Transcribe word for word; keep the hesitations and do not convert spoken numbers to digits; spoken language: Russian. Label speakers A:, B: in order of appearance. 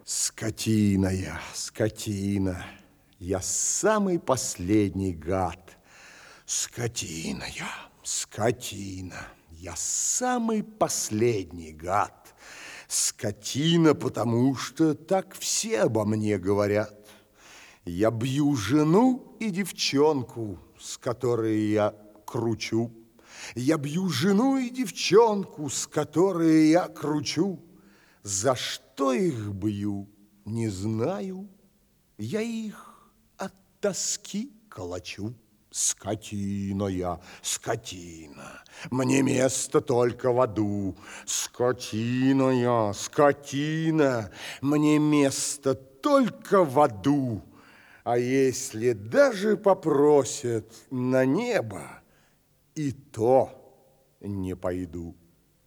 A: Скотина я, скотина, я самый последний гад. Скотина я, скотина, я самый последний гад. Скотина, потому что так все обо мне говорят. Я бью жену и девчонку, с которой я кручу. Я бью жену и девчонку, с которой я кручу. За что их бью, не знаю. Я их от тоски калачу. Скотина я, скотина, мне место только в аду. Скотина я, скотина, мне место только в аду. А если даже попросят на небо, и то не пойду.